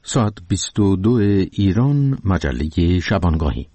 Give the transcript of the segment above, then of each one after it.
ساعت 22 ایران، مجله شبانگاهی.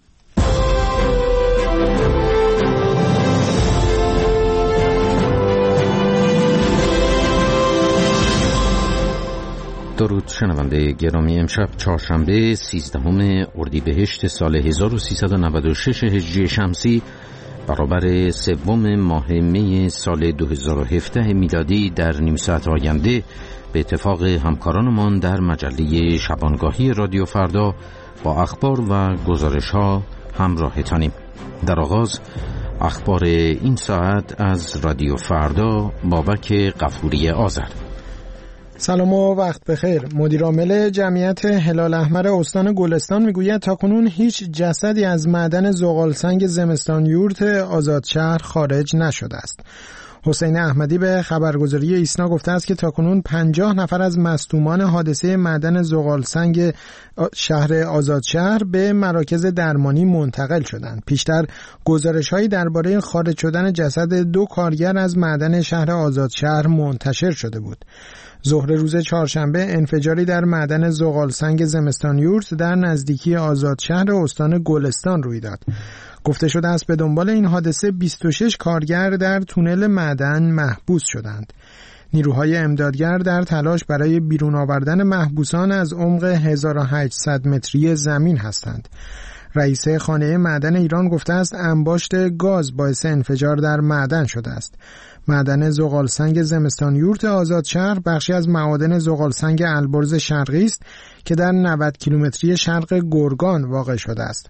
درود شنونده گرامی، امشب چهارشنبه 13 اردیبهشت سال 1396 هجری شمسی برابر 3 ماه می سال 2017 میلادی در نیم ساعت آینده به اتفاق همکارانمان در مجله شبانگاهی رادیو فردا با اخبار و گزارش‌ها همراهتانیم. در آغاز اخبار این ساعت از رادیو فردا، بابک غفوری آذر. سلام و وقت بخیر. مدیرعامل جمعیت هلال احمر استان گلستان میگوید تاکنون هیچ جسدی از معدن زغالسنگ زمستان یورت آزادشهر خارج نشده است. حسین احمدی به خبرگزاری ایسنا گفته است که تاکنون 50 نفر از مصدومان حادثه معدن زغالسنگ شهر آزادشهر به مراکز درمانی منتقل شدند. پیشتر گزارش‌هایی درباره خارج شدن جسد 2 کارگر از معدن شهر آزادشهر منتشر شده بود. ظهر روز چهارشنبه انفجاری در معدن زغالسنگ زمستان یورت در نزدیکی آزادشهر استان گلستان روی داد. گفته شده است به دنبال این حادثه 26 کارگر در تونل معدن محبوس شدند. نیروهای امدادگر در تلاش برای بیرون آوردن محبوسان از عمق 1800 متری زمین هستند. رئیس خانه معدن ایران گفته است انباشت گاز باعث انفجار در معدن شده است. معدن زغالسنگ زمستان یورت آزادشهر بخشی از معادن زغالسنگ البرز شرقی است که در 90 کیلومتری شرق گرگان واقع شده است.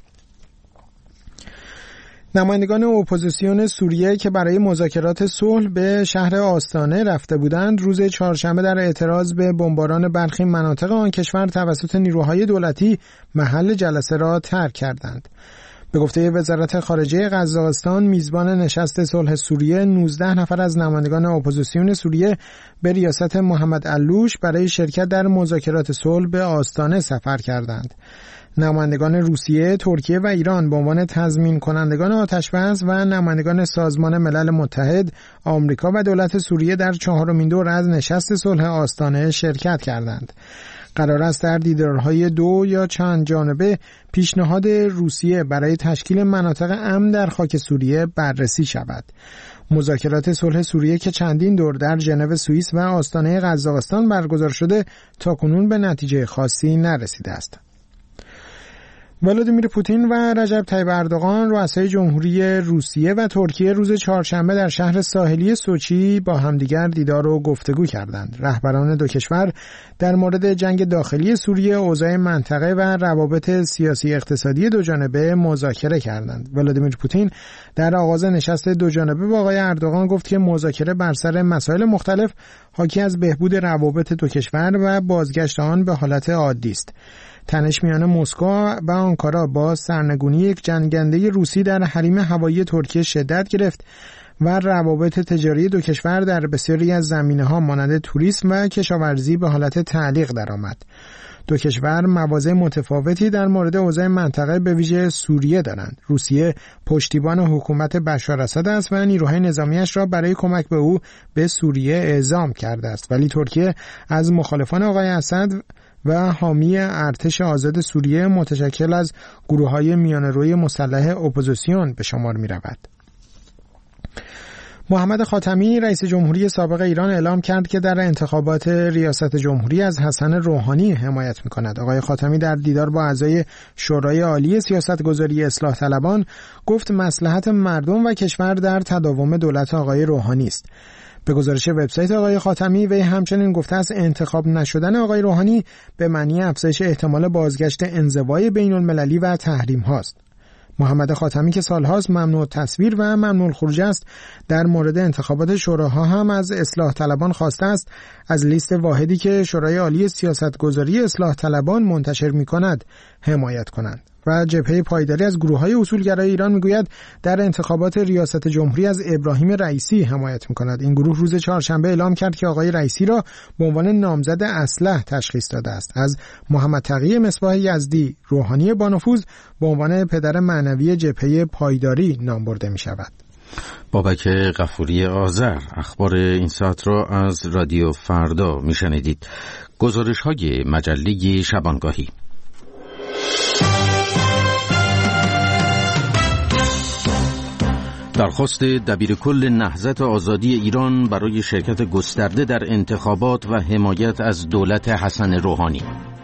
نمایندگان اپوزیسیون سوریه که برای مذاکرات صلح به شهر آستانه رفته بودند، روز چهارشنبه در اعتراض به بمباران برخی مناطق آن کشور توسط نیروهای دولتی محل جلسه را ترک کردند. به گفته وزارت خارجه قزاقستان، میزبان نشست صلح سوریه 19 نفر از نمایندگان اپوزیسیون سوریه به ریاست محمد علوش برای شرکت در مذاکرات صلح به آستانه سفر کردند. نمایندگان روسیه، ترکیه و ایران به عنوان تضمین کنندگان آتش‌بس و نمایندگان سازمان ملل متحد، آمریکا و دولت سوریه در 4مین دور از نشست صلح آستانه شرکت کردند. قرار است در دیدارهای 2 یا چند جانبه پیشنهاد روسیه برای تشکیل مناطق امن در خاک سوریه بررسی شود. مذاکرات صلح سوریه که چندین دور در ژنو سوئیس و آستانه قزاقستان برگزار شده تاکنون به نتیجه خاصی نرسیده است. ولادیمیر پوتین و رجب طیب اردوغان، رؤسای جمهوری روسیه و ترکیه، روز چهارشنبه در شهر ساحلی سوچی با همدیگر دیدار و گفتگو کردند. رهبران دو کشور در مورد جنگ داخلی سوریه، اوضاع منطقه و روابط سیاسی اقتصادی دو جانبه مذاکره کردند. ولادیمیر پوتین در آغاز نشست دو جانبه با آقای اردوغان گفت که مذاکره بر سر مسائل مختلف حاکی از بهبود روابط دو کشور و بازگشت آن به حالت عادی است. تنش میان مسکو و آنکارا با سرنگونی یک جنگنده روسی در حریم هوایی ترکیه شدت گرفت و روابط تجاری دو کشور در بسیاری از زمینه‌ها مانند توریسم و کشاورزی به حالت تعلیق درآمد. دو کشور مواضع متفاوتی در مورد اوضاع منطقه به ویژه سوریه دارند. روسیه پشتیبان حکومت بشار اسد است و نیروهای نظامیش را برای کمک به او به سوریه اعزام کرده است، ولی ترکیه از مخالفان آقای اسد و حامی ارتش آزاد سوریه متشکل از گروه‌های میانه‌روی مسلح اپوزیسیون به شمار می‌رود. محمد خاتمی، رئیس جمهوری سابق ایران، اعلام کرد که در انتخابات ریاست جمهوری از حسن روحانی حمایت می‌کند. آقای خاتمی در دیدار با اعضای شورای عالی سیاستگذاری اصلاح طلبان گفت مصلحت مردم و کشور در تداوم دولت آقای روحانی است. به گزارش وبسایت آقای خاتمی، وی همچنین گفته است انتخاب نشدن آقای روحانی به معنی افزایش احتمال بازگشت انزوای بین‌المللی و تحریم هاست. محمد خاتمی که سالهاست ممنوع تصویر و ممنوع خروج است، در مورد انتخابات شوراها هم از اصلاح طلبان خواسته است از لیست واحدی که شورای عالی سیاستگذاری اصلاح طلبان منتشر می‌کند حمایت کنند. و جبهه پایداری از گروه‌های اصولگرای ایران میگوید در انتخابات ریاست جمهوری از ابراهیم رئیسی حمایت می‌کند. این گروه روز چهارشنبه اعلام کرد که آقای رئیسی را به عنوان نامزد اصلح تشخیص داده است. از محمد تقی مصباح یزدی، روحانی بانفوذ، به عنوان پدر معنوی جبهه پایداری نام برده می‌شود. بابک غفوری آذر. اخبار این ساعت را از رادیو فردا میشنیدید. گزارش های مجله شبانگاهی. درخواست دبیرکل نهضت آزادی ایران برای شرکت گسترده در انتخابات و حمایت از دولت حسن روحانی.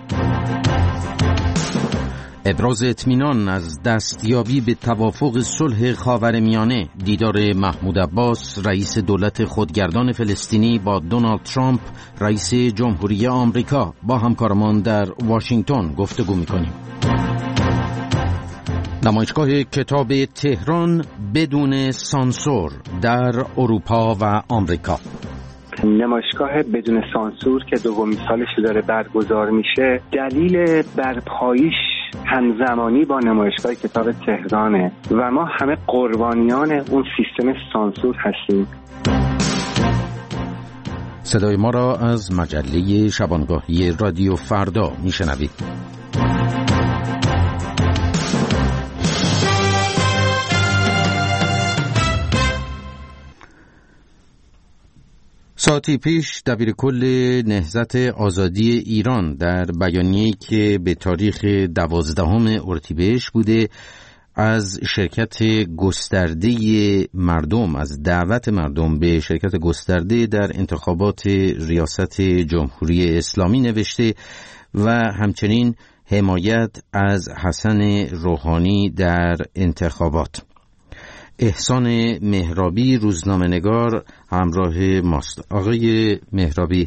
ابراز اطمینان از دستیابی به توافق صلح خاورمیانه. دیدار محمود عباس رئیس دولت خودگردان فلسطینی با دونالد ترامپ رئیس جمهوری آمریکا. با همکارمان در واشنگتن گفتگو می‌کنیم. نمایشگاه کتاب تهران بدون سانسور در اروپا و آمریکا. نمایشگاه بدون سانسور که دومین سالش داره برگزار میشه، دلیل برپاییش همزمانی با نمایشگاه کتاب تهرانه و ما همه قربانیان اون سیستم سانسور هستیم. صدای ما را از مجله شبانگاهی رادیو فردا میشنوید. ساعتی پیش دبیرکل نهضت آزادی ایران در بیانیه‌ای که به تاریخ 12 اردیبهشت بوده از شرکت گسترده مردم، از دعوت مردم به شرکت گسترده در انتخابات ریاست جمهوری اسلامی نوشته و همچنین حمایت از حسن روحانی در انتخابات. احسان مهرابی روزنامه‌نگار همراه ماست. آقای مهرابی،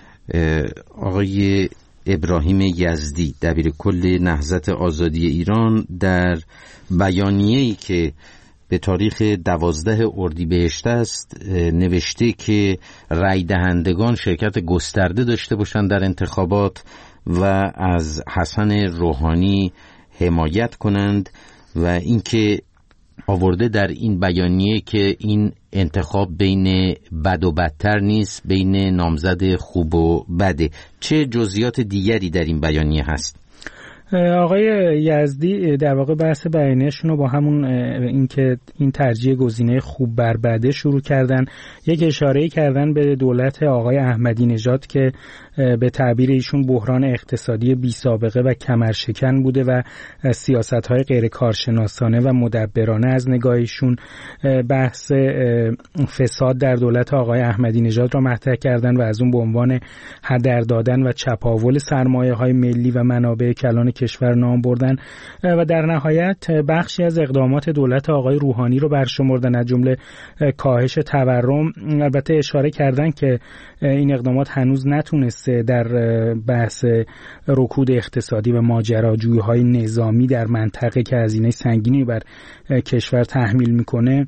آقای ابراهیم یزدی دبیرکل نهضت آزادی ایران در بیانیه‌ای که به تاریخ 12 اردیبهشت است نوشته که رای دهندگان شرکت گسترده داشته باشند در انتخابات و از حسن روحانی حمایت کنند و اینکه آورده در این بیانیه که این انتخاب بین بد و بدتر نیست، بین نامزد خوب و بده. چه جزئیات دیگری در این بیانیه هست؟ آقای یزدی در واقع بحث بیانیه‌شون رو با همون اینکه این ترجیح گزینه خوب بر بده شروع کردن. یک اشاره‌ای کردن به دولت آقای احمدی نژاد که به تعبیر ایشون بحران اقتصادی بی سابقه و کمرشکن بوده و سیاست‌های غیر کارشناسانه و مدبرانه از نگاه ایشون. بحث فساد در دولت آقای احمدی نژاد را مطرح کردن و از اون به عنوان هدر دادن و چپاول سرمایه‌های ملی و منابع کلان کشور نام بردن و در نهایت بخشی از اقدامات دولت آقای روحانی رو برشمردن، از جمله کاهش تورم. البته اشاره کردن که این اقدامات هنوز نتونسته در بحث رکود اقتصادی و ماجراجویی‌های نظامی در منطقه که هزینه سنگینی بر کشور تحمیل میکنه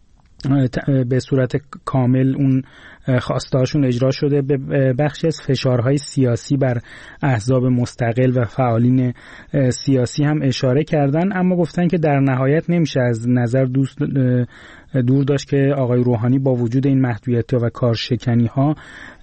به صورت کامل اون خواستهاشون اجرا شده. به بخشی از فشارهای سیاسی بر احزاب مستقل و فعالین سیاسی هم اشاره کردن، اما گفتن که در نهایت نمیشه از نظر دور داشت که آقای روحانی با وجود این محدودیت‌ها و کارشکنی‌ها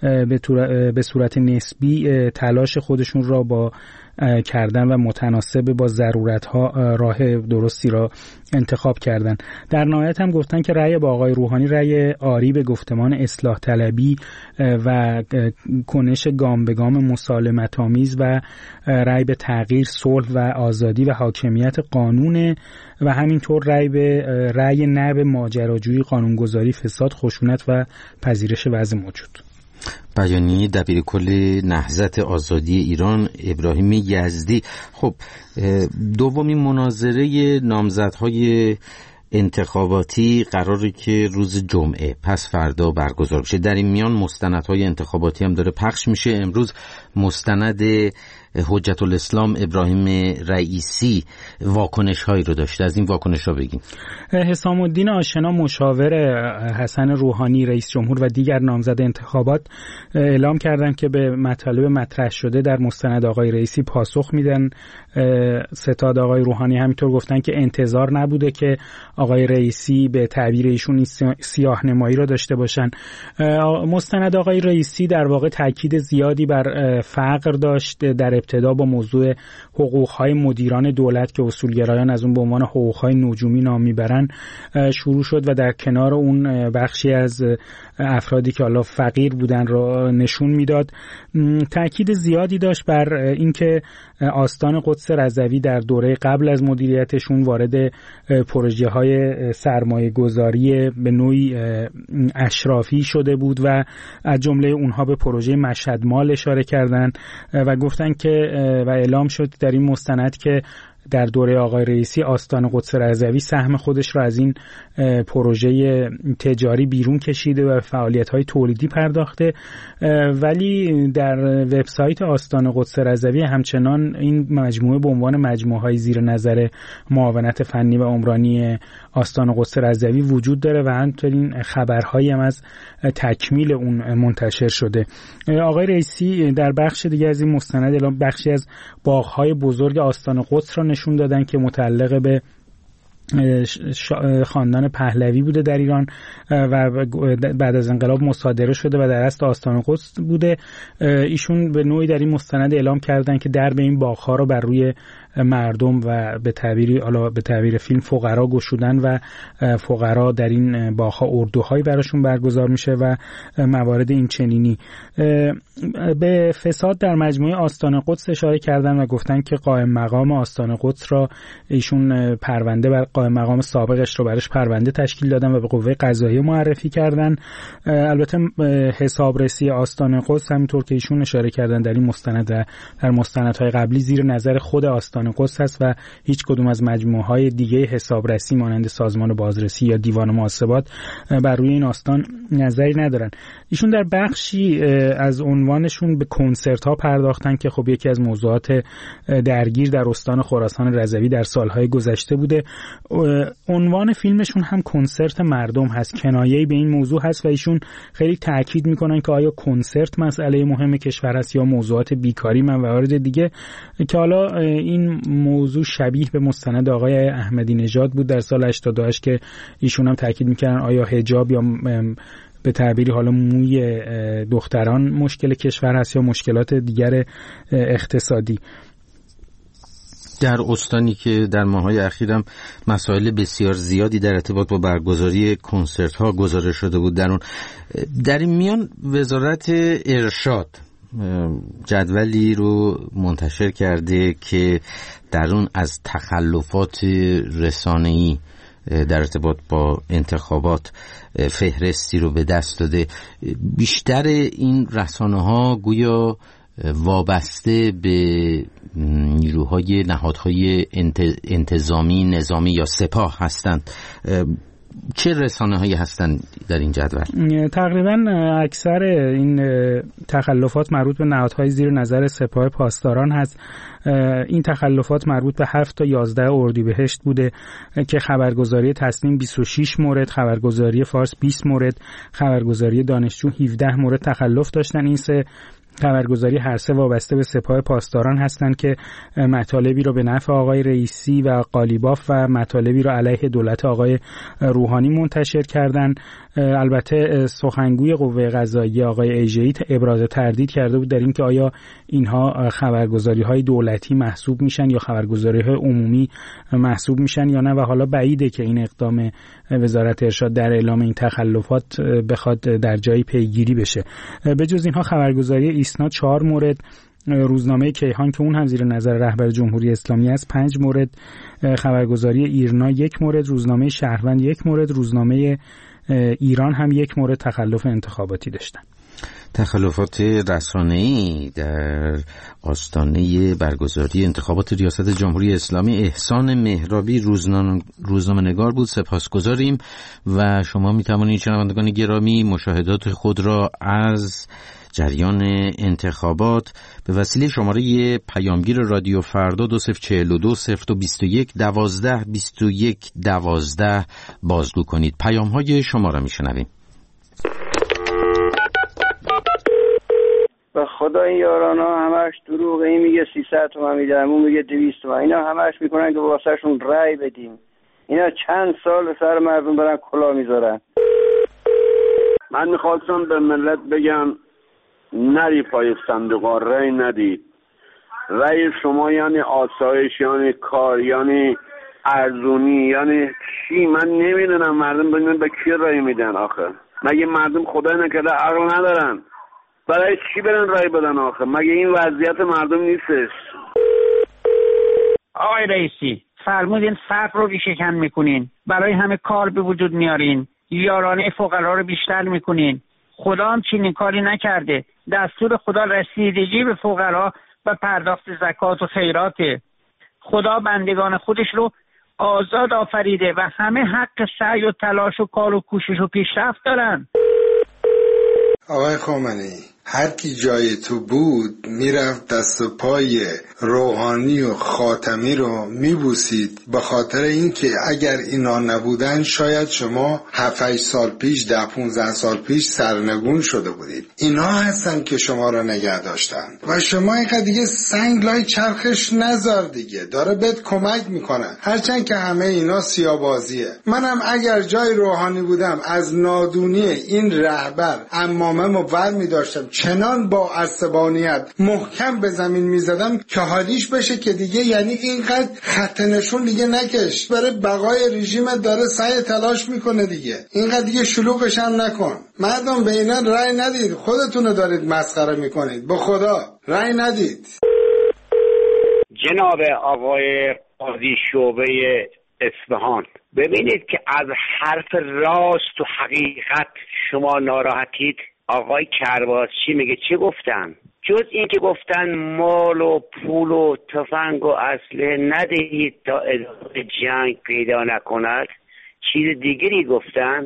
به صورت نسبی تلاش خودشون را با کردن و متناسب با ضرورت‌ها راه درستی را انتخاب کردن. در نهایت هم گفتن که رأی با آقای روحانی رأی آری به گفتمان اصلاح طلبی و کنش گام به گام مسالمت‌آمیز و رأی به تغییر، صلح و آزادی و حاکمیت قانون و همینطور رأی نه به ماجراجویی، قانونگذاری، فساد، خشونت و پذیرش وضع موجود. بیانیه دبیرکل نهضت آزادی ایران ابراهیم یزدی. خب دومین مناظره نامزدهای انتخاباتی قراره که روز جمعه پس فردا برگزار بشه. در این میان مستندهای انتخاباتی هم داره پخش میشه. امروز مستند حجت الاسلام ابراهیم رئیسی واکنش هایی رو داشته. از این واکنش ها بگیم. حسام الدین آشنا مشاور حسن روحانی رئیس جمهور و دیگر نامزد انتخابات اعلام کردند که به مطالب مطرح شده در مستند آقای رئیسی پاسخ میدن. ستاد آقای روحانی همینطور گفتن که انتظار نبوده که آقای رئیسی به تعبیر ایشون سیاه‌نمایی را داشته باشن. مستند آقای رئیسی در واقع تاکید زیادی بر فقر داشت. در ابتدا با موضوع حقوق‌های مدیران دولت که اصولگرایان از اون به عنوان حقوق‌های نجومی نام میبرن شروع شد و در کنار اون بخشی از افرادی که حالا فقیر بودن رو نشون میداد. تأکید زیادی داشت بر اینکه آستان قدس رضوی در دوره قبل از مدیریتشون وارد پروژه‌های سرمایه‌گذاری به نوعی اشرافی شده بود و از جمله اونها به پروژه مشهد مال اشاره کردند و گفتن که و اعلام شد در این مستند که در دوره آقای رئیسی آستان قدس رضوی سهم خودش را از این پروژه تجاری بیرون کشیده و فعالیت‌های تولیدی پرداخته، ولی در وبسایت آستان قدس رضوی همچنان این مجموعه به عنوان مجموعه‌های زیر نظر معاونت فنی و عمرانی آستان قدس رضوی وجود داره و همچنین خبرهایی هم از تکمیل اون منتشر شده. آقای رئیسی در بخش دیگه از این مستند اعلام بخشی از باغ‌های بزرگ آستان قدس را نشون دادن که متعلق به خاندان پهلوی بوده در ایران و بعد از انقلاب مصادره شده و در اصل آستان قدس بوده. ایشون به نوعی در این مستند اعلام کردن که درب این باغ‌ها رو بر روی مردم و به تعبیر فیلم فقرا گشودن و فقرا در این باغ‌ها اردوهایی براشون برگزار میشه و موارد این چنینی. به فساد در مجموعه آستان قدس اشاره کردن و گفتن که قائم مقام آستان قدس را ایشون پرونده بر قائم مقام سابقش رو براش پرونده تشکیل دادن و به قوه قضاییه معرفی کردن. البته حسابرسی آستان قدس همینطور که ایشون اشاره کردن در این مستند در مستندهای قبلی زیر نظر خود آستان قدس است و هیچ کدوم از مجموعه‌های دیگه حسابرسی مانند سازمان بازرسی یا دیوان محاسبات بر روی این آستان نظری ندارن. ایشون در بخشی از عنوانشون به کنسرت‌ها پرداختن که خب یکی از موضوعات درگیر در استان خراسان رضوی در سالهای گذشته بوده. عنوان فیلمشون هم کنسرت مردم هست، کنایه‌ای به این موضوع هست و ایشون خیلی تاکید میکنن که آیا کنسرت مسئله مهم کشور است یا موضوعات بیکاری و موارد دیگه، که حالا این موضوع شبیه به مستند آقای احمدی نژاد بود در سال 88 که ایشون هم تاکید میکردن آیا حجاب یا به تعبیری حالا موی دختران مشکل کشور هست یا مشکلات دیگر اقتصادی. در استانی که در ماه‌های اخیرم مسائل بسیار زیادی در ارتباط با برگزاری کنسرت‌ها گزارش شده بود، در این میان وزارت ارشاد جدولی رو منتشر کرده که در اون از تخلفات رسانه‌ای در ارتباط با انتخابات فهرستی رو به دست داده. بیشتر این رسانه‌ها گویا وابسته به نیروهای نهادهای انتظامی نظامی یا سپاه هستند. چه رسانه‌هایی هستند در این جدول؟ تقریبا اکثر این تخلفات مربوط به نهادهای زیر نظر سپاه پاسداران هست. این تخلفات مربوط به 7 تا 11 اردیبهشت بوده که خبرگزاری تصنیم 26 مورد، خبرگزاری فارس 20 مورد، خبرگزاری دانشجو 17 مورد تخلف داشتن. این سه خبرگزاری هر سه وابسته به سپاه پاسداران هستند که مطالبی رو به نفع آقای رئیسی و قالیباف و مطالبی رو علیه دولت آقای روحانی منتشر کردند. البته سخنگوی قوه قضاییه آقای ایجهی ابراز تردید کرده بود در اینکه آیا اینها خبرگزاری‌های دولتی محسوب میشن یا خبرگزاری‌های عمومی محسوب میشن یا نه، و حالا بعیده که این اقدام وزارت ارشاد در اعلام این تخلفات بخواد در جایی پیگیری بشه. به جز اینها خبرگزاری ایسنا 4 مورد، روزنامه کیهان که اون هم زیر نظر رهبر جمهوری اسلامی است 5 مورد، خبرگزاری ایرنا 1 مورد، روزنامه شهروند 1 مورد، روزنامه ایران هم 1 مورد تخلف انتخاباتی داشتن. تخلفات رسانه‌ای در آستانه برگزاری انتخابات ریاست جمهوری اسلامی. احسان مهرابی روزنامه‌نگار بود. سپاسگزاریم و شما می‌توانید شنوندگان گرامی مشاهدات خود را از جریان انتخابات به وسیله شماره پیامگیر رادیو فردا 2042 0221 12 21 12 بازگو کنید. پیام‌های شما را می‌شنویم. به خدا این یارانا همش دروغه، این میگه 300 تومن میدم، اون میگه 200 تومن، اینا همش میکنن که واسهشون رأی بدیم. اینا چند سال سر مردم برن کلا میذارن. من میخواستم به ملت بگم نری پای صندوق، رأی ندید. رأی شما یعنی آسایش، یعنی کار، یعنی ارزونی، یعنی چی؟ من نمیدونم مردم ببینن به کی رأی میدن آخه. مگه مردم خدای نکرده عقل ندارن؟ برای چی برن رأی بدن آخه؟ مگه این وضعیت مردم نیستش؟ آقای رئیسی فرمودین فقر رو ریشه‌کن میکنین، برای همه کار به وجود میارین، یارانه فقرا رو بیشتر میکنین. خدا هم چنین کاری نکرده. دستور خدا رسیدگی به فقرا و پرداخت زکات و خیراته. خدا بندگان خودش رو آزاد آفریده و همه حق سعی و تلاش و کار و کوشش و پیشرفت دارن. آقای خامنه‌ای، هر کی جای تو بود میرفت دست و پای روحانی و خاتمی رو میبوسید، به خاطر اینکه اگر اینا نبودن شاید شما 7-8 سال پیش 10-15 سال پیش سرنگون شده بودید. اینا هستن که شما رو نگه داشتن و شما اینقدر دیگه سنگ لای چرخش نذار دیگه، داره بهت کمک میکنه. هرچند که همه اینا سیاه‌بازیه. منم اگر جای روحانی بودم از نادونی این رهبر عماممو ور میداشتم، چنان با عصبانیت محکم به زمین میزدم که حالیش بشه که دیگه یعنی اینقدر خط نشون دیگه نکش، برای بقای رژیمت داره سعی تلاش میکنه دیگه، اینقدر دیگه شلوغش هم نکن. مردم به اینا رأی ندید، خودتونو دارید مسخره میکنید، به خدا رأی ندید. جناب آقای قاضی شعبه اصفهان، ببینید که از حرف راست و حقیقت شما ناراحتید. آقای کرباسچی میگه چه گفتن؟ جز این که گفتن مال و پول و تفنگ و اسلحه ندهید تا ادامه جنگ پیدا نکند، چیز دیگری گفتن.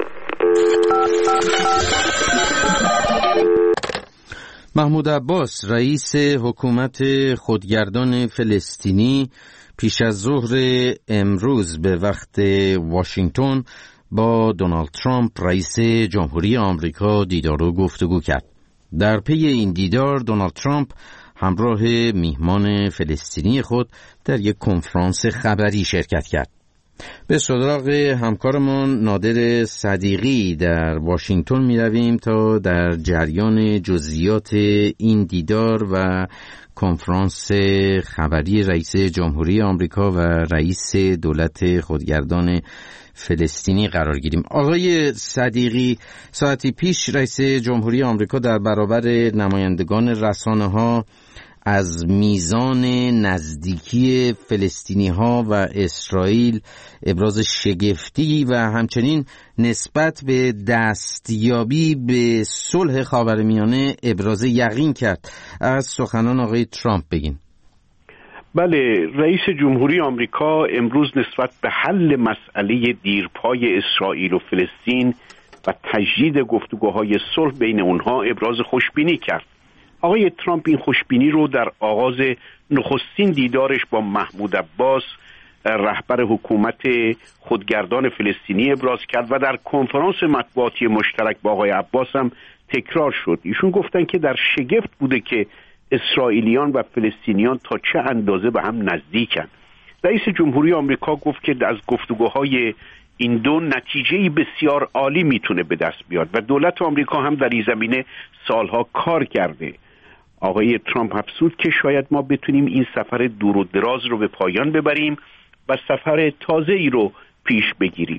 محمود عباس رئیس حکومت خودگردان فلسطینی پیش از ظهر امروز به وقت واشنگتن با دونالد ترامپ رئیس جمهوری آمریکا دیدار و گفتگو کرد. در پی این دیدار دونالد ترامپ همراه میهمان فلسطینی خود در یک کنفرانس خبری شرکت کرد. به سراغ همکارمان نادر صدیقی در واشنگتن می رویم تا در جریان جزئیات این دیدار و کنفرانس خبری رئیس جمهوری آمریکا و رئیس دولت خودگردان فلسطینی قرار گیریم. آقای صدیقی، ساعتی پیش رئیس جمهوری آمریکا در برابر نمایندگان رسانه‌ها از میزان نزدیکی فلسطینی‌ها و اسرائیل ابراز شگفتی و همچنین نسبت به دستیابی به صلح خاورمیانه ابراز یقین کرد. از سخنان آقای ترامپ بگین. بله، رئیس جمهوری آمریکا امروز نسبت به حل مسئله دیرپای اسرائیل و فلسطین و تجدید گفتگوهای صلح بین اونها ابراز خوشبینی کرد. آقای ترامپ این خوشبینی رو در آغاز نخستین دیدارش با محمود عباس رهبر حکومت خودگردان فلسطینی ابراز کرد و در کنفرانس مطبوعاتی مشترک با آقای عباس هم تکرار شد. ایشون گفتن که در شگفت بوده که اسرائیلیان و فلسطینیان تا چه اندازه به هم نزدیکن. رئیس جمهوری آمریکا گفت که از گفتگوهای این دو نتیجه‌ای بسیار عالی میتونه به دست بیاد و دولت آمریکا هم در این زمینه سالها کار کرده. آقای ترامپ افزود که شاید ما بتونیم این سفر دور و دراز رو به پایان ببریم و سفر تازه‌ای رو پیش بگیریم.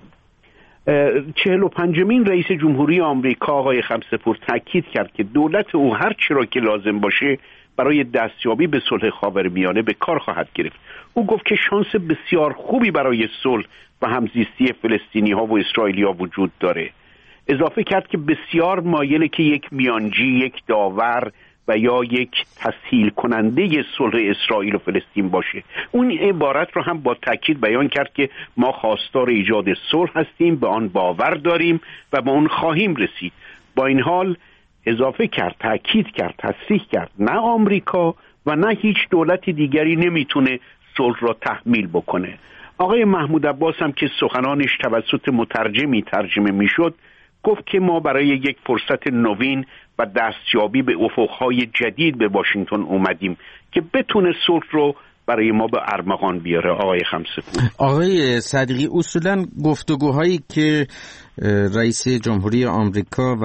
45مین رئیس جمهوری آمریکا آقای خمسه‌پور تاکید کرد که دولت او هر چی را که لازم باشه برای دستیابی به صلح خاورمیانه به کار خواهد گرفت. او گفت که شانس بسیار خوبی برای صلح و همزیستی فلسطینی‌ها و اسرائیلی‌ها وجود داره. اضافه کرد که بسیار مایله که یک میانجی، یک داور و یا یک تسهیل کننده صلح اسرائیل و فلسطین باشه. اون عبارت رو هم با تاکید بیان کرد که ما خواستار ایجاد صلح هستیم، به آن باور داریم و به آن خواهیم رسید. با این حال اضافه کرد، تاکید کرد، تصریح کرد نه آمریکا و نه هیچ دولت دیگری نمیتونه صلح را تحمیل بکنه. آقای محمود عباس هم که سخنانش توسط مترجمی ترجمه میشد گفت که ما برای یک فرصت نوین و دستیابی به افقهای جدید به واشنگتن اومدیم که بتونه صلح رو برای ما به ارمغان بیاره. آقای خمسه‌پور. آقای صدیقی، اصولا گفتگوهایی که رئیس جمهوری آمریکا و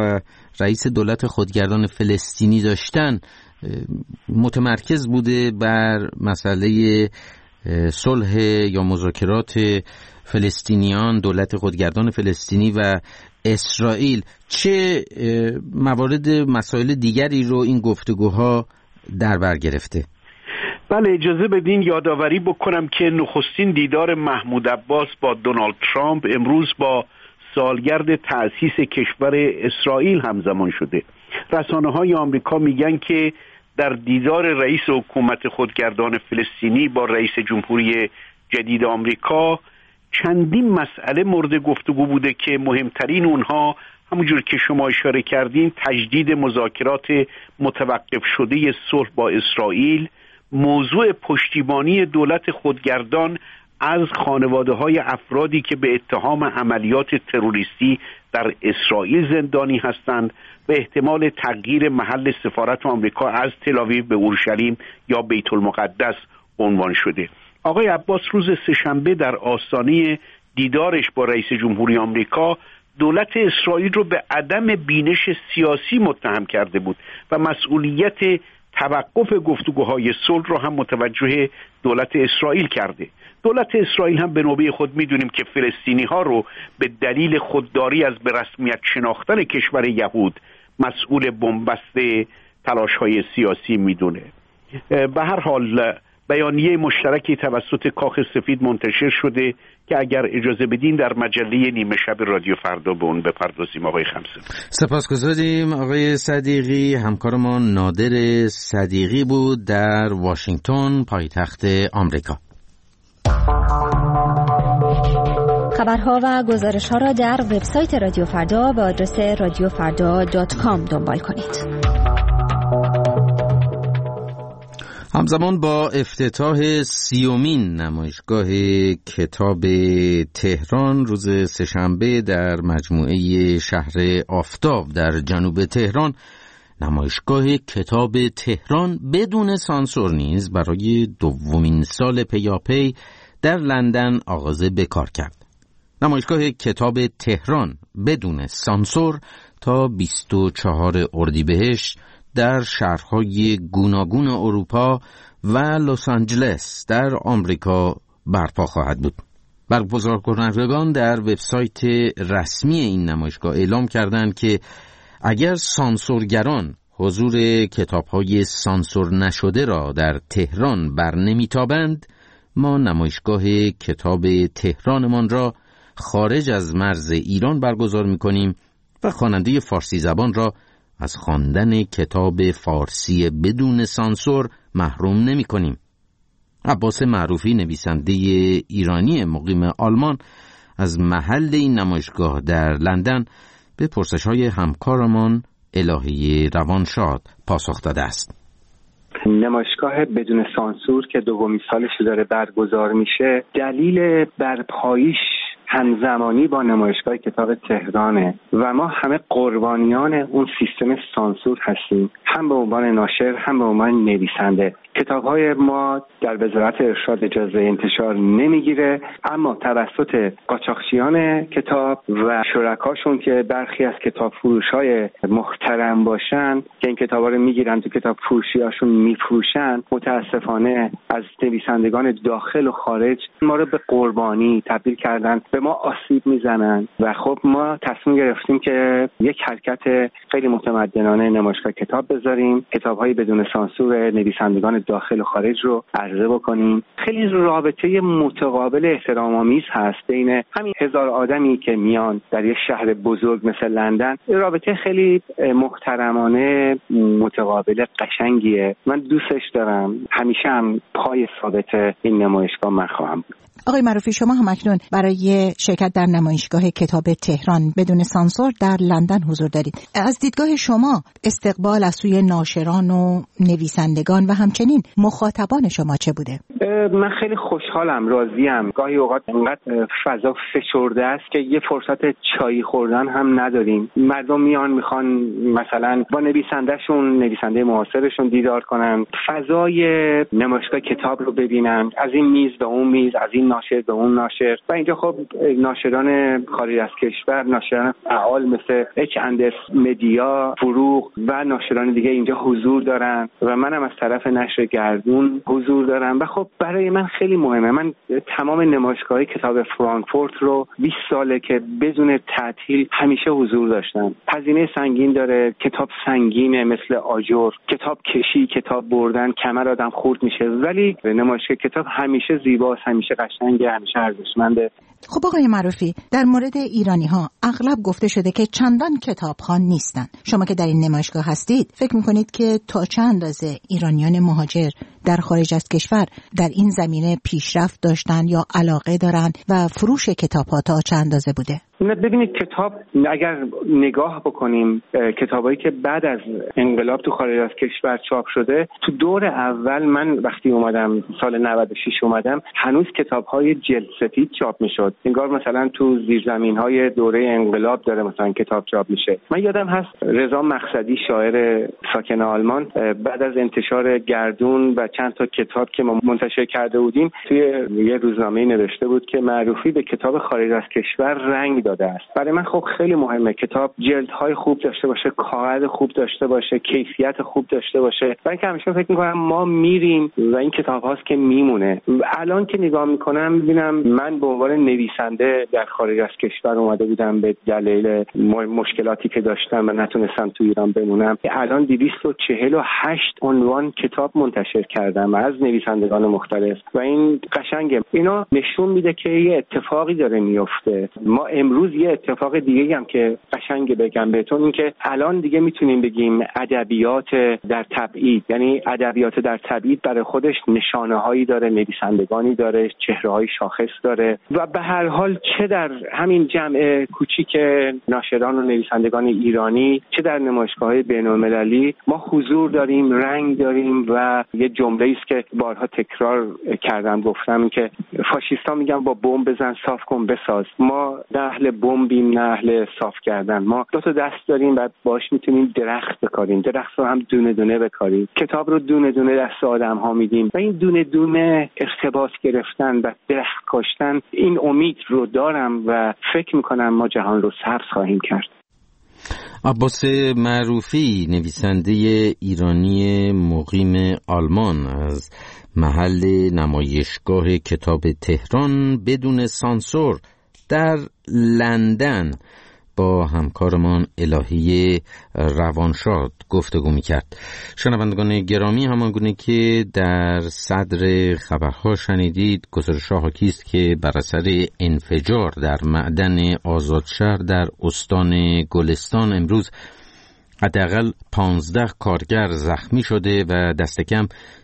رئیس دولت خودگردان فلسطینی داشتن متمرکز بوده بر مسئله صلح یا مذاکرات فلسطینیان، دولت خودگردان فلسطینی و اسرائیل. چه موارد مسائل دیگری رو این گفتگوها در بر گرفته؟ بله، اجازه بدین یادآوری بکنم که نخستین دیدار محمود عباس با دونالد ترامپ امروز با سالگرد تأسیس کشور اسرائیل همزمان شده. رسانه‌های آمریکا میگن که در دیدار رئیس حکومت خودگردان فلسطینی با رئیس جمهوری جدید آمریکا چندین مسئله مورد گفتگو بوده که مهمترین اونها همونجور که شما اشاره کردین تجدید مذاکرات متوقف شده صلح با اسرائیل، موضوع پشتیبانی دولت خودگردان از خانواده‌های افرادی که به اتهام عملیات تروریستی در اسرائیل زندانی هستند و احتمال تغییر محل سفارت آمریکا از تل‌آویو به اورشلیم یا بیت المقدس عنوان شده. آقای عباس روز سه‌شنبه در آستانه دیدارش با رئیس جمهوری آمریکا دولت اسرائیل رو به عدم بینش سیاسی متهم کرده بود و مسئولیت توقف گفتگوهای صلح رو هم متوجه دولت اسرائیل کرده. دولت اسرائیل هم به نوبه خود میدونیم که فلسطینی ها رو به دلیل خودداری از به رسمیت شناختن کشور یهود مسئول بنبست تلاش های سیاسی میدونه. به هر حال بیانیه مشترکی توسط کاخ سفید منتشر شده که اگر اجازه بدین در مجله نیمه شب رادیو فردا به اون بپردازیم. آقای خمسه سپاسگزاریم. آقای صدیقی، همکارمان نادر صدیقی بود در واشنگتن پایتخت آمریکا. خبرها و گزارش‌ها را در وبسایت رادیو فردا به آدرس radiofarda.com دنبال کنید. همزمان با افتتاح 30مین نمایشگاه کتاب تهران روز سه‌شنبه در مجموعه شهر آفتاب در جنوب تهران، نمایشگاه کتاب تهران بدون سانسور نیز برای دومین سال پیاپی در لندن آغاز به کار کرد. نمایشگاه کتاب تهران بدون سانسور تا 24 اردیبهشت در شهرهای گوناگون اروپا و لس آنجلس در آمریکا برپا خواهد بود. برگزارکنندگان در وبسایت رسمی این نمایشگاه اعلام کردند که اگر سانسورگران حضور کتاب‌های سانسور نشده را در تهران برنمی‌تابند، ما نمایشگاه کتاب تهرانمان را خارج از مرز ایران برگزار می‌کنیم و خواننده فارسی زبان را از خواندن کتاب فارسی بدون سانسور محروم نمی‌کنیم. عباس معروفی، نویسنده ایرانی مقیم آلمان، از محل این نمایشگاه در لندن به پرسش‌های همکارمان الهی روانشاد پاسخ داده است. نمایشگاه بدون سانسور که دومین سالش داره برگزار میشه، دلیل برپاییش همزمانی با نمایشگاه کتاب تهرانه و ما همه قربانیان اون سیستم سانسور هستیم، هم به عنوان ناشر هم به عنوان نویسنده. کتاب‌های ما در وزارت ارشاد اجازه انتشار نمیگیره، اما توسط قاچاقچیان کتاب و شرکاشون که برخی از کتاب فروش‌های محترم باشن که این کتاب‌ها رو میگیرن تو کتاب فروشی‌هاشون میفروشن، متاسفانه از نویسندگان داخل و خارج ما رو به قربانی تبدیل کردن، به ما آسیب میزنن و خب ما تصمیم گرفتیم که یک حرکت خیلی متمدنانه نمایشگاه کتاب بذاریم، کتاب‌های بدون سانسور نویسندگان داخل و خارج رو عرضه بکنیم. خیلی رابطه متقابل احترام‌آمیز هست بین همین هزار آدمی که میان در یک شهر بزرگ مثل لندن. رابطه خیلی محترمانه متقابل قشنگیه. من دوستش دارم. همیشه هم پای ثابت این نمایشگاه من خواهم بود. آقای معروفی، شما هم اکنون برای شرکت در نمایشگاه کتاب تهران بدون سانسور در لندن حضور دارید. از دیدگاه شما استقبال از سوی ناشران و نویسندگان و همچنین مخاطبان شما چه بوده؟ من خیلی خوشحالم، راضیم. گاهی اوقات انقدر فضا فشرده است که یه فرصت چای خوردن هم نداریم. مردم میان میخوان مثلا با نویسنده معاصرشون دیدار کنن، فضای نمایشگاه کتاب رو ببینن، از این میز به اون میز، از این ناشر به اون ناشر. و اینجا خب ناشران خارج از کشور، ناشران فعال مثل اچ&اس مدیا، فروغ و ناشران دیگه اینجا حضور دارن و منم از طرف نشر گردون حضور دارم و خب برای من خیلی مهمه. من تمام نمایشگاه کتاب فرانکفورت رو 20 ساله که بدون تعطیل همیشه حضور داشتم. هزینه سنگین داره، کتاب سنگینه مثل آجر، کتاب کشی، کتاب بردن کمر آدم خورد میشه، ولی نمایشگاه کتاب همیشه زیباست، همیشه قشنگه، همیشه ارزشمنده. خب آقای معروفی، در مورد ایرانی ها اغلب گفته شده که چندان کتابخوان نیستن. شما که در این نمایشگاه هستید فکر میکنید که تا چه اندازه ایرانیان مهاجر در خارج از کشور در این زمینه پیشرفت داشتن یا علاقه دارن و فروش کتاب ها تا چه اندازه بوده؟ ببینید کتاب اگر نگاه بکنیم کتابایی که بعد از انقلاب تو خارج از کشور چاپ شده، تو دور اول من وقتی اومدم سال 96 اومدم هنوز کتاب‌های جلد سفید چاپ میشد. انگار مثلا تو زیرزمین‌های دوره انقلاب داره مثلا کتاب چاپ میشه. من یادم هست رضا مقصدی شاعر ساکن آلمان بعد از انتشار گردون و چند تا کتاب که ما منتشر کرده بودیم توی یه روزنامه‌ای نوشته بود که معروفی به کتاب خارج از کشور رنگ داده است. برای من خب خیلی مهمه کتاب جلدهای خوب داشته باشه، کاغذ خوب داشته باشه، کیفیت خوب داشته باشه. من که همیشه فکر می‌کنم ما میریم و این کتاب هاست که میمونه. الان که نگاه می‌کنم می‌بینم من به عنوان نویسنده در خارج از کشور اومده بودم به دلیل مشکلاتی که داشتم و نتونستم تو ایران بمونم. الان 248 عنوان کتاب منتشر کردم از نویسندگان مختلف و این قشنگه. اینا نشون میده که یه اتفاقی داره میفته. ما امروز یه اتفاق دیگه هم که قشنگ بگم بهتون این که الان دیگه میتونیم بگیم ادبیات در تبعید، یعنی ادبیات در تبعید برای خودش نشانه‌هایی داره، نویسندگانی داره، چهره‌های شاخص داره و به هر حال چه در همین جمع کوچیک ناشران و نویسندگان ایرانی چه در نمایشگاه‌های بین‌المللی ما حضور داریم، رنگ داریم و یه جمله‌ای است که بارها تکرار کردم گفتم که فاشیستا میگن با بمب بزن صاف کن بساز. ما نه اهل بمبیم نه اهل صاف کردن. ما دو تا دست داریم و باش میتونیم درخت بکاریم، درخت رو هم دونه دونه بکاریم، کتاب رو دونه دونه دست آدم ها میدیم و این دونه دونه ارتباط گرفتن و درخت کاشتن این امید رو دارم و فکر میکنم ما جهان رو سبز خواهیم کرد. عباس معروفی، نویسنده ایرانی مقیم آلمان، از محل نمایشگاه کتاب تهران بدون سانسور در لندن با همکارمان الهی روانشاد گفتگو می‌کرد. شنوندگان گرامی، همانگونه که در صدر خبرها شنیدید، گزارش‌ها حاکی است که بر اثر انفجار در معدن آزادشهر در استان گلستان امروز حداقل 15 کارگر زخمی شده و دست کم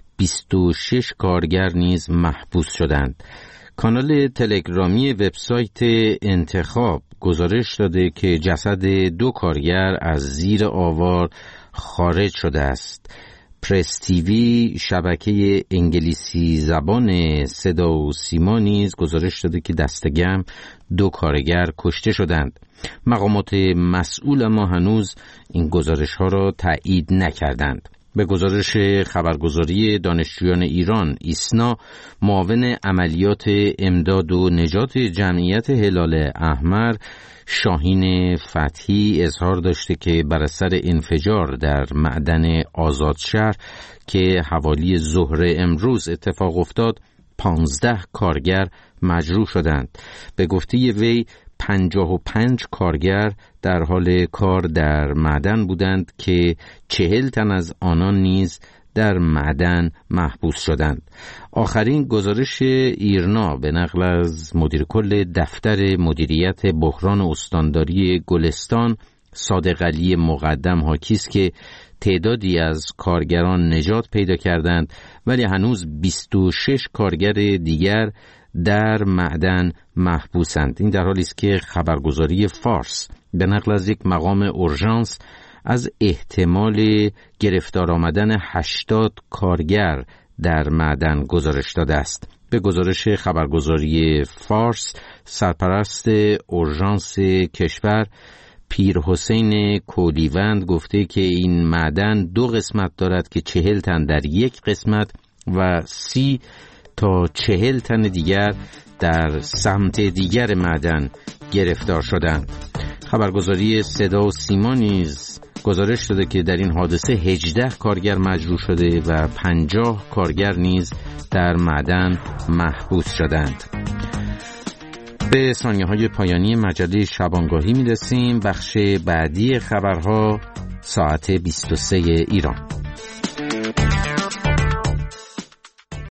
26 کارگر نیز محبوس شدند. کانال تلگرامی وبسایت انتخاب گزارش داده که جسد 2 کارگر از زیر آوار خارج شده است. پرس تیوی، شبکه انگلیسی زبان صدا و سیما نیز گزارش داده که دست کم 2 کارگر کشته شدند. مقامات مسئول ما هنوز این گزارش ها را تایید نکردند. به گزارش خبرگزاری دانشجویان ایران ایسنا، معاون عملیات امداد و نجات جمعیت هلال احمر شاهین فتحی اظهار داشته که بر اثر انفجار در معدن آزادشهر که حوالی ظهر امروز اتفاق افتاد 15 کارگر مجروح شدند. به گفته وی 55 کارگر در حال کار در معدن بودند که 40 تن از آنان نیز در معدن محبوس شدند. آخرین گزارش ایرنا به نقل از مدیر کل دفتر مدیریت بحران استانداری گلستان صادق علی مقدم حاکی است که تعدادی از کارگران نجات پیدا کردند ولی هنوز 26 کارگر دیگر در معدن محبوسند. این در حالی است که خبرگزاری فارس به نقل از یک مقام اورژانس از احتمال گرفتار آمدن 80 کارگر در معدن گزارش داده است. به گزارش خبرگزاری فارس، سرپرست اورژانس کشور پیر حسین کولیوند گفته که این معدن 2 قسمت دارد که 40 تن در یک قسمت و 30 تا 40 تن دیگر در سمت دیگر معدن گرفتار شدند. خبرگزاری صدا و سیما نیز گزارش داده که در این حادثه 18 کارگر مجروح شده و 50 کارگر نیز در معدن محبوس شدند. به ثانیه‌های پایانی مجله شبانگاهی می‌رسیم. بخش بعدی خبرها ساعت 23 ایران.